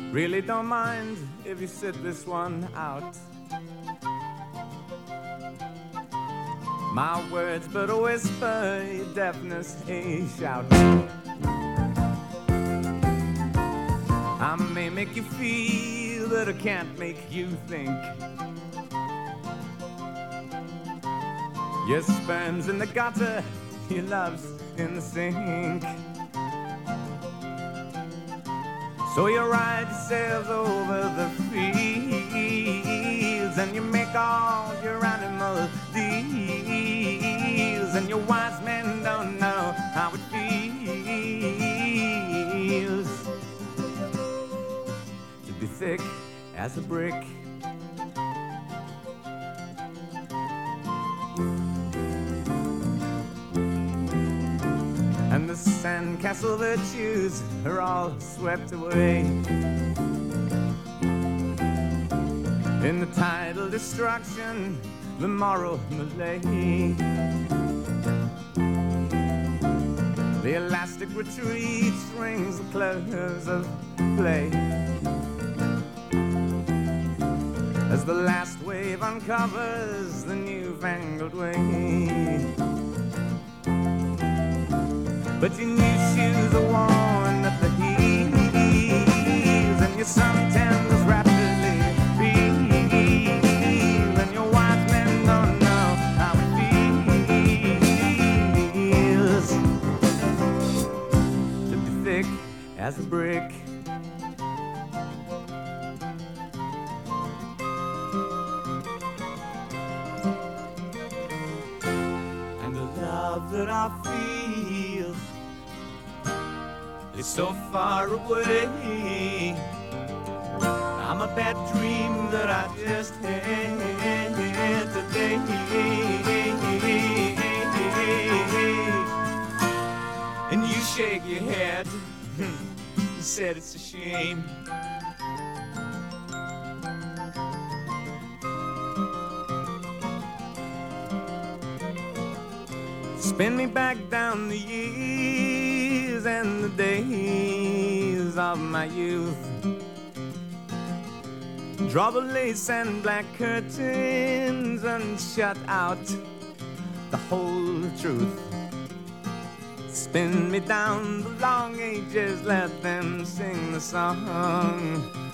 Really don't mind if you sit this one out. My words but a whisper, your deafness a shout. I may make you feel, but I can't make you think. Your sperm's in the gutter, your love's in the sink. So you ride yourselves over the fields, and you make all your animal deals, and your wise men don't know how it feels to be thick as a brick. And the sandcastle virtues are all swept away in the tidal destruction, the moral malaise. The elastic retreat rings the close of play as the last wave uncovers the newfangled way. But your new shoes are worn at the heels, and your suntans rapidly feel, and your wise men don't know how it feels to be thick as a brick. And the love that I feel is so far away. I'm a bad dream that I just had today. And you shake your head, you said it's a shame. Spin me back down the years and the days of my youth. Draw the lace and black curtains and shut out the whole truth. Spin me down the long ages, let them sing the song.